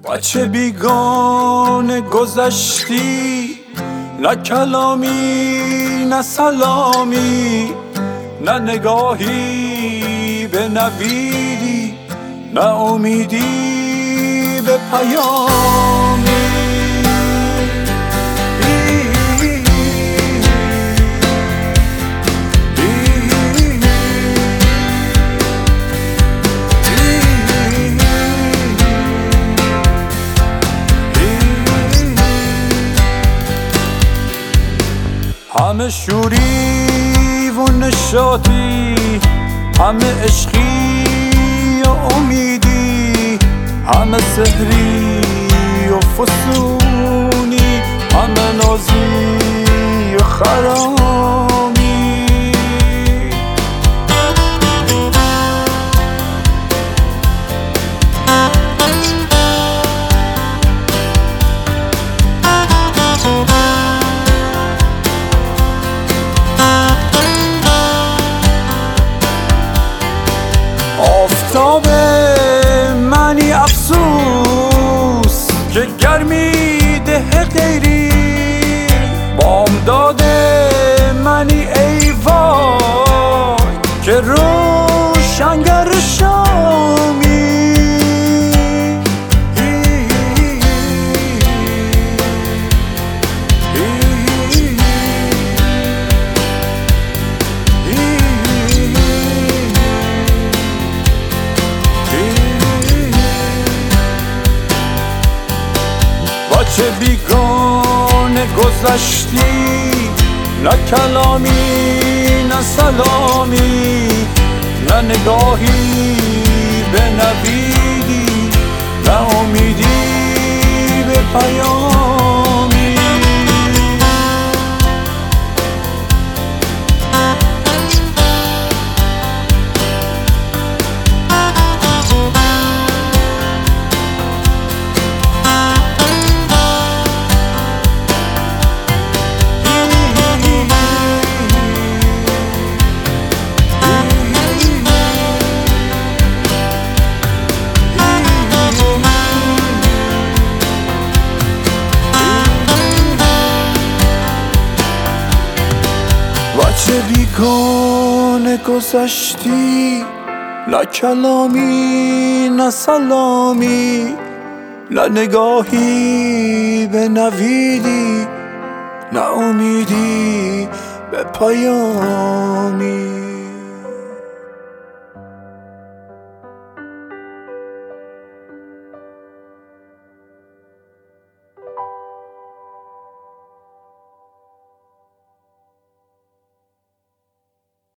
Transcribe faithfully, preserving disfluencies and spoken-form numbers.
بچه بیگانه گذشتی، نه کلامی نه سلامی، نه نگاهی به نویدی، نه امیدی به پیامی. همه شوری و نشاطی، همه عشقی و امیدی، همه سحری و فسونی، همه نازی و خرامی. آفتاب منی افسوس که گرمی ده غیری، بامداد منی ای وای که روشنگر شامی. بچه بیگانه گذشتی، نه کلامی نه سلامی، نه نگاهی به نویدی، نه امیدی به پیامی. بچه بیگانه گذشتی، نه کلامی نه سلامی، نه نگاهی به نویدی، نه امیدی به پیامی.